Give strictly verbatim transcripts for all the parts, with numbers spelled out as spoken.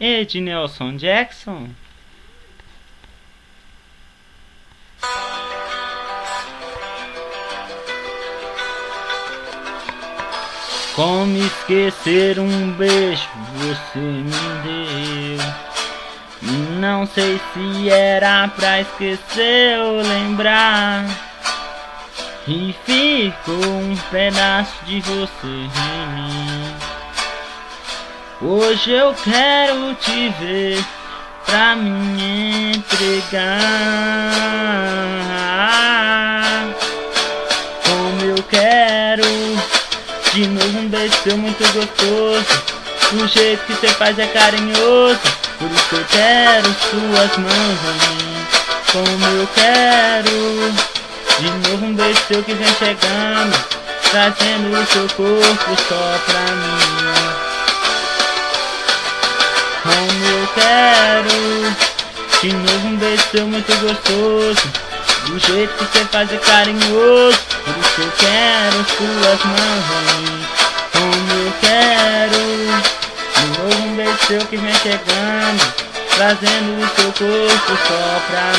Ednelson Jackson. Como esquecer um beijo você me deu? Não sei se era pra esquecer ou lembrar, e ficou um pedaço de você em mim. Hoje eu quero te ver pra me entregar. Como eu quero de novo um beijo seu muito gostoso. O jeito que você faz é carinhoso, por isso eu quero suas mãos em mim. Como eu quero de novo um beijo seu que vem chegando, trazendo o seu corpo só pra mim. Como eu quero de novo um beijo seu muito gostoso. Do jeito que você faz é carinhoso, por isso eu quero suas mãos em mim. Como eu quero de novo um beijo seu que vem chegando, trazendo o seu corpo só pra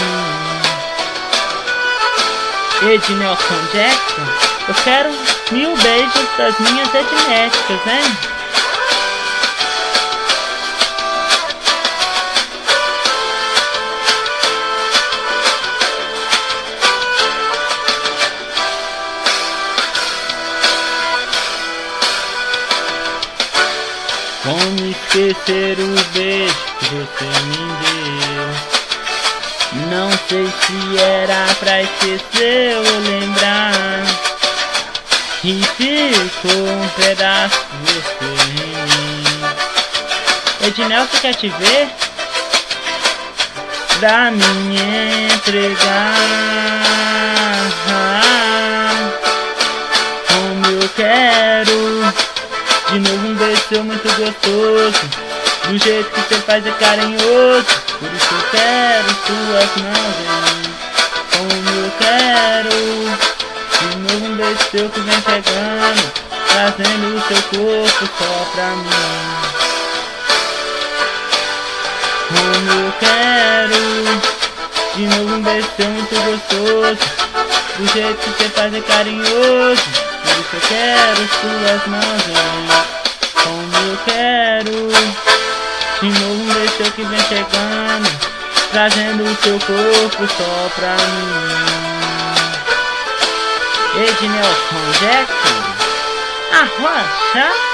mim. Ednelson Jackson, eu quero mil beijos das minhas ednéticas, hein? Como esquecer o beijo que você me deu? Não sei se era pra esquecer ou lembrar, e ficou um pedaço de você em mim. Ednelson quer te ver pra me entregar. Como eu quero de novo um beijo seu muito gostoso. Do jeito que você faz é carinhoso, por isso eu quero suas mãos em mim. Como eu quero de novo um beijo seu que vem chegando, trazendo o seu corpo só pra mim. Como eu quero de novo um beijo seu muito gostoso. Do jeito que você faz é carinhoso, por isso eu quero suas mãos em mim. Como eu quero de novo um beijo seu que vem chegando, trazendo o seu corpo só pra mim. Ednelson Jackson, arrocha.